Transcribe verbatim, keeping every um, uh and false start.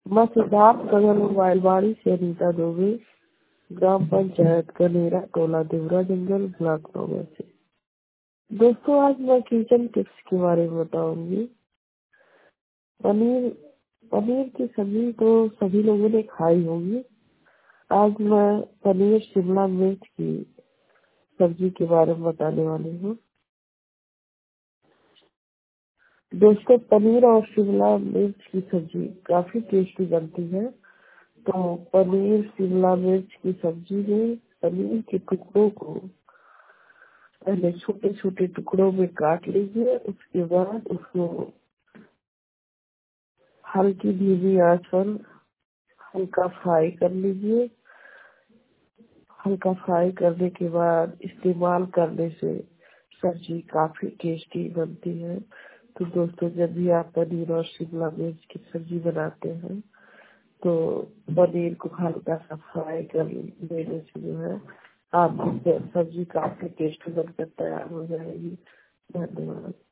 मैं सिद्धार्थनगर मोबाइलबाड़ी से अनीता दोगे, ग्राम पंचायत कनेरा, टोला देवरा जंगल, ब्लॉक नौगढ़ से। दोस्तों, आज मैं किचन टिप्स के बारे में बताऊंगी। पनीर पनीर की सब्जी तो सभी लोगों ने खाई होगी। आज मैं पनीर शिमला मिर्च की सब्जी के बारे में बताने वाली हूँ। दोस्तों, पनीर और शिमला मिर्च की सब्जी काफी टेस्टी बनती है। तो पनीर शिमला मिर्च की सब्जी में पनीर के टुकड़ों को पहले छोटे छोटे टुकड़ों में काट लीजिए। उसके बाद उसको हल्की धीमी आंच पर हल्का फ्राई कर लीजिए। हल्का फ्राई करने के बाद इस्तेमाल करने से सब्जी काफी टेस्टी बनती है। तो दोस्तों, जब भी आप पनीर और शिमला मिर्च की सब्जी बनाते हैं तो पनीर को हल्का सा फ्राई कर लेने से जो है आपकी सब्जी काफी टेस्टी बनकर तैयार हो जाएगी। धन्यवाद।